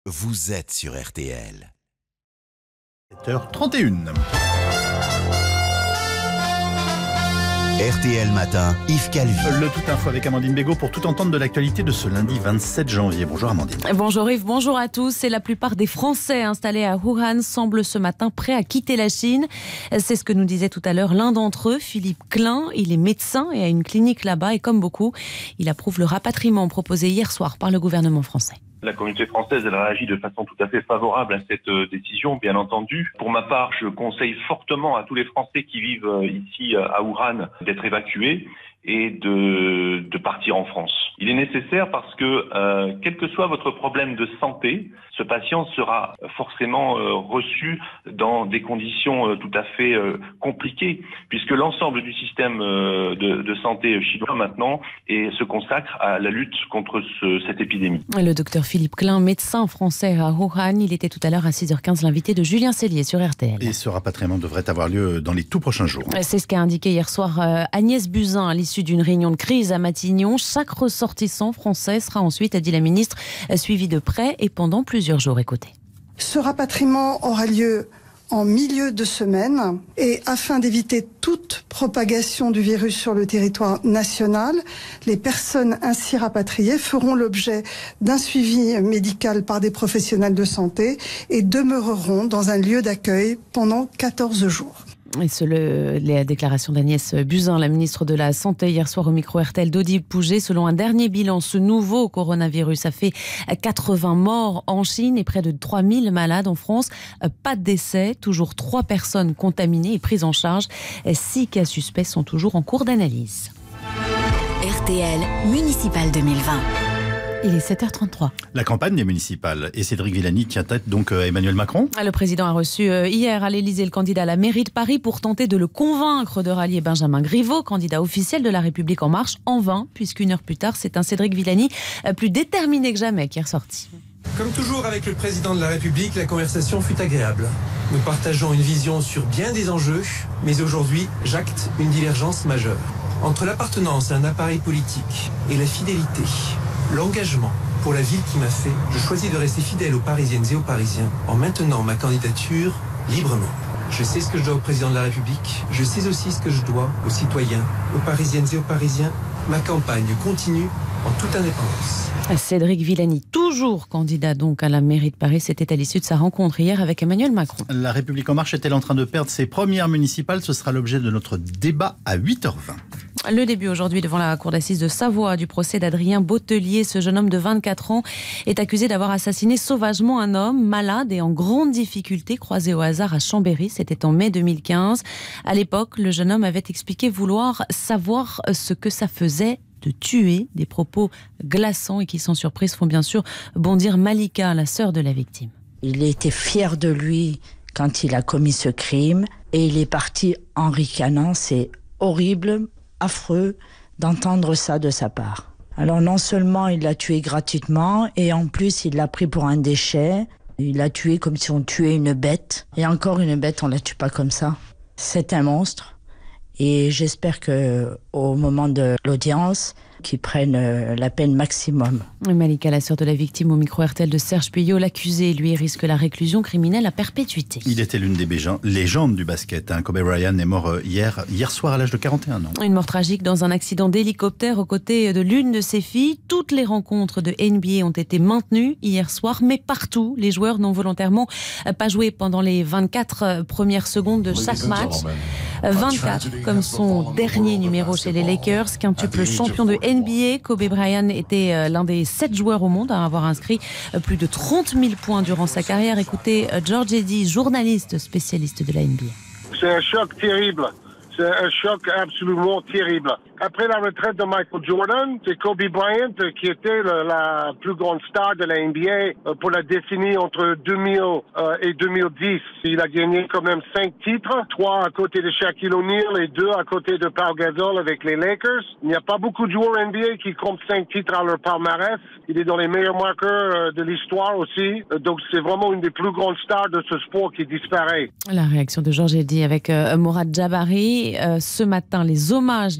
vous êtes sur RTL. 7h31. RTL Matin, Yves Calvi. Le Tout Info avec Amandine Bégaud pour tout entendre de l'actualité de ce lundi 27 janvier. Bonjour Amandine. Bonjour Yves, bonjour à tous. Et la plupart des Français installés à Wuhan semblent ce matin prêts à quitter la Chine. C'est ce que nous disait tout à l'heure l'un d'entre eux, Philippe Klein. Il est médecin et a une clinique là-bas. Et comme beaucoup, il approuve le rapatriement proposé hier soir par le gouvernement français. La communauté française, elle réagit de façon tout à fait favorable à cette décision, bien entendu. Pour ma part, je conseille fortement à tous les Français qui vivent ici à Wuhan d'être évacués et de partir en France. Il est nécessaire parce que, quel que soit votre problème de santé, ce patient sera forcément reçu dans des conditions tout à fait compliquées, puisque l'ensemble du système de santé chinois maintenant se consacre à la lutte contre cette épidémie. Le docteur Philippe Klein, médecin français à Wuhan, il était tout à l'heure à 6h15 l'invité de Julien Cellier sur RTL. Et ce rapatriement devrait avoir lieu dans les tout prochains jours. C'est ce qu'a indiqué hier soir Agnès Buzyn à l'issue d'une réunion de crise à Matignon. Chaque ressortissant français sera ensuite, a dit la ministre, suivi de près et pendant plusieurs jours. Écoutez. Ce rapatriement aura lieu en milieu de semaine et afin d'éviter toute propagation du virus sur le territoire national, les personnes ainsi rapatriées feront l'objet d'un suivi médical par des professionnels de santé et demeureront dans un lieu d'accueil pendant 14 jours. Et la déclaration d'Agnès Buzyn, la ministre de la Santé, hier soir au micro RTL d'Audible Pouget. Selon un dernier bilan, ce nouveau coronavirus a fait 80 morts en Chine et près de 3000 malades en France. Pas de décès, toujours 3 personnes contaminées et prises en charge. 6 cas suspects sont toujours en cours d'analyse. RTL Municipal 2020. Il est 7h33. La campagne des municipales et Cédric Villani tient tête donc à Emmanuel Macron. Le président a reçu hier à l'Élysée le candidat à la mairie de Paris pour tenter de le convaincre de rallier Benjamin Griveaux, candidat officiel de La République En Marche, en vain, puisqu'une heure plus tard, c'est un Cédric Villani plus déterminé que jamais qui est ressorti. Comme toujours avec le président de la République, la conversation fut agréable. Nous partageons une vision sur bien des enjeux, mais aujourd'hui, j'acte une divergence majeure. Entre l'appartenance à un appareil politique et la fidélité, l'engagement pour la ville qui m'a fait, je choisis de rester fidèle aux Parisiennes et aux Parisiens en maintenant ma candidature librement. Je sais ce que je dois au président de la République, je sais aussi ce que je dois aux citoyens, aux Parisiennes et aux Parisiens. Ma campagne continue en toute indépendance. Cédric Villani, toujours candidat donc à la mairie de Paris, c'était à l'issue de sa rencontre hier avec Emmanuel Macron. La République En Marche est-elle en train de perdre ses premières municipales? Ce sera l'objet de notre débat à 8h20. Le début aujourd'hui devant la cour d'assises de Savoie du procès d'Adrien Bottelier. Ce jeune homme de 24 ans est accusé d'avoir assassiné sauvagement un homme malade et en grande difficulté croisé au hasard à Chambéry. C'était en mai 2015. À l'époque, le jeune homme avait expliqué vouloir savoir ce que ça faisait de tuer. Des propos glaçants et qui, sans surprise, font bien sûr bondir Malika, la sœur de la victime. Il était fier de lui quand il a commis ce crime et il est parti en ricanant. C'est horrible, affreux d'entendre ça de sa part. Alors non seulement il l'a tué gratuitement et en plus il l'a pris pour un déchet. Il l'a tué comme si on tuait une bête. Et encore une bête, on la tue pas comme ça. C'est un monstre. Et j'espère qu'au moment de l'audience, qu'ils prennent la peine maximum. Malika, la sœur de la victime, au micro RTL de Serge Puyot, l'accusé, lui, risque la réclusion criminelle à perpétuité. Il était l'une des légendes du basket. Kobe Bryant est mort hier soir à l'âge de 41 ans. Une mort tragique dans un accident d'hélicoptère aux côtés de l'une de ses filles. Toutes les rencontres de NBA ont été maintenues hier soir, mais partout, les joueurs n'ont volontairement pas joué pendant les 24 premières secondes de chaque match. 24 comme son dernier numéro chez les Lakers, quintuple champion de NBA. Kobe Bryant était l'un des 7 joueurs au monde à avoir inscrit plus de 30 000 points durant sa carrière. Écoutez George Eddy, journaliste spécialiste de la NBA. C'est un choc terrible. C'est un choc absolument terrible. Après la retraite de Michael Jordan, c'est Kobe Bryant qui était la plus grande star de la NBA pour la décennie entre 2000 et 2010. Il a gagné quand même 5 titres, 3 à côté de Shaquille O'Neal et 2 à côté de Pau Gasol avec les Lakers. Il n'y a pas beaucoup de joueurs NBA qui comptent 5 titres à leur palmarès. Il est dans les meilleurs marqueurs de l'histoire aussi. Donc c'est vraiment une des plus grandes stars de ce sport qui disparaît. La réaction de Georges Eddy avec Morad Jabari. Ce matin, les hommages dépassent très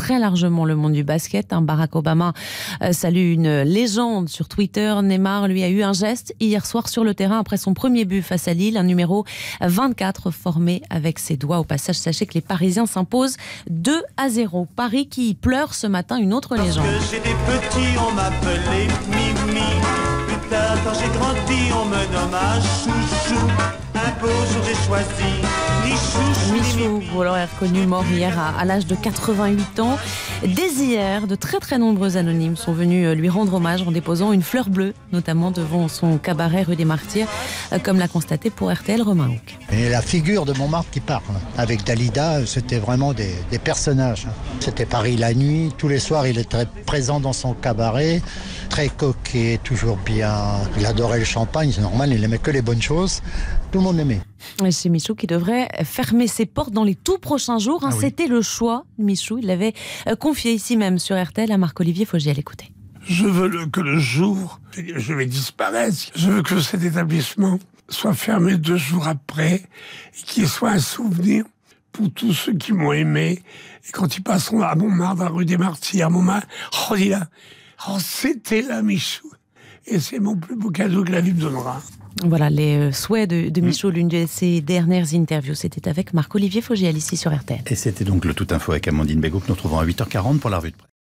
très largement le monde du basket. Barack Obama salue une légende sur Twitter. Neymar, lui, a eu un geste hier soir sur le terrain après son premier but face à Lille, un numéro 24 formé avec ses doigts. Au passage, sachez que les Parisiens s'imposent 2-0. Paris qui pleure ce matin une autre légende. Parce que j'étais petit, on m'appelait Mimi. Plus tard, quand j'ai grandi, on me nomma Chouchou. Un beau jour, j'ai choisi Michou, vous l'aurez reconnu, mort hier à l'âge de 88 ans. Dès hier, de très très nombreux anonymes sont venus lui rendre hommage en déposant une fleur bleue, notamment devant son cabaret rue des Martyrs, comme l'a constaté pour RTL Romain Houck. Et la figure de Montmartre qui parle. Avec Dalida, c'était vraiment des personnages. C'était Paris la nuit. Tous les soirs, il était présent dans son cabaret. Très coquet, toujours bien. Il adorait le champagne, c'est normal, il aimait que les bonnes choses. Tout le monde l'aimait. C'est Michou qui devrait fermer ses portes dans les tout prochains jours. Ah oui. C'était le choix de Michou. Il l'avait confié ici même sur RTL à Marc-Olivier Fogiel. Écoutez. Je veux que le jour où je vais disparaître, je veux que cet établissement soit fermé 2 jours après et qu'il soit un souvenir pour tous ceux qui m'ont aimé. Et quand ils passeront à Montmartre, à rue des Martyrs, à Montmartre, c'était là Michou. Et c'est mon plus beau cadeau que la vie me donnera. Voilà les souhaits de Michou, l'une de ses dernières interviews. C'était avec Marc-Olivier Fogiel ici sur RTL. Et c'était donc le Tout Info avec Amandine Bégaud que nous retrouvons à 8h40 pour la revue de presse.